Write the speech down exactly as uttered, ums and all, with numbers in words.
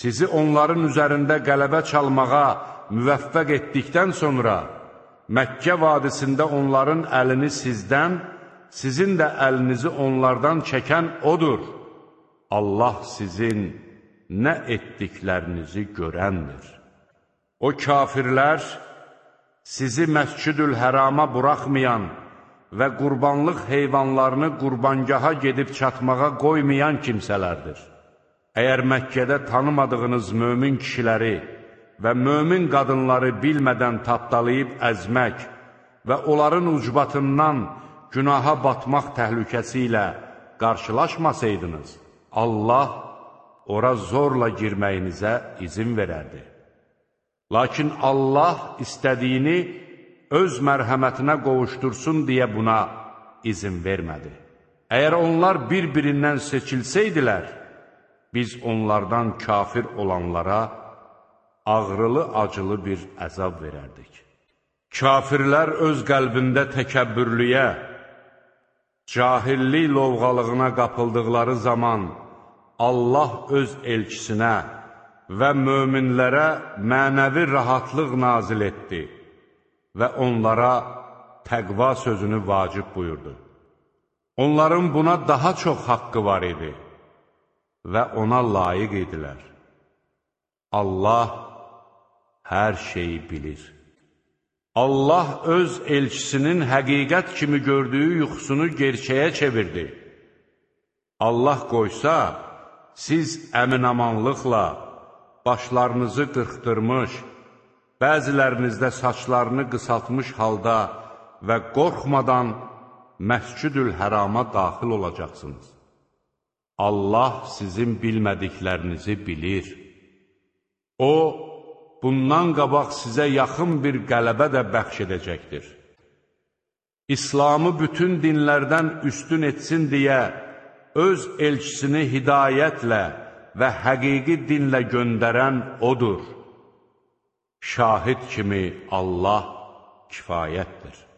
sizi onların üzərində qələbə çalmağa müvəffəq etdikdən sonra, Məkkə vadisində onların əlini sizdən, sizin də əlinizi onlardan çəkən odur. Allah sizin nə etdiklərinizi görəndir. O kafirlər, sizi Məscid-ül Hərama buraxmayan və qurbanlıq heyvanlarını qurbangaha gedib çatmağa qoymayan kimsələrdir. Əgər Məkkədə tanımadığınız mömin kişiləri və mömin qadınları bilmədən tapdalayıb əzmək və onların ucbatından günaha batmaq təhlükəsi ilə qarşılaşmasaydınız, Allah ora zorla girməyinizə izin verərdi. Lakin Allah istədiyini öz mərhəmətinə qovuşdursun deyə buna izin vermədi. Əgər onlar bir-birindən seçilsəydilər, biz onlardan kafir olanlara ağrılı-acılı bir əzab verərdik. Kafirlər öz qəlbində təkəbbürlüyə, cahillik lovğalığına qapıldıqları zaman Allah öz elçisinə və möminlərə mənəvi rahatlıq nazil etdi və onlara təqva sözünü vacib buyurdu. Onların buna daha çox haqqı var idi və ona layiq idilər. Allah hər şeyi bilir. Allah öz elçisinin həqiqət kimi gördüyü yuxusunu gerçəyə çevirdi. Allah qoysa, siz əmin-amanlıqla başlarınızı qırxdırmış, bəzilərinizdə saçlarını qısaltmış halda və qorxmadan Məscid-ül Hərama daxil olacaqsınız. Allah sizin bilmədiklərinizi bilir. O, bundan qabaq sizə yaxın bir qələbə də bəxş edəcəkdir. İslamı bütün dinlərdən üstün etsin deyə öz elçisini hidayətlə və həqiqi dinlə göndərən odur. Şahid kimi Allah kifayətdir.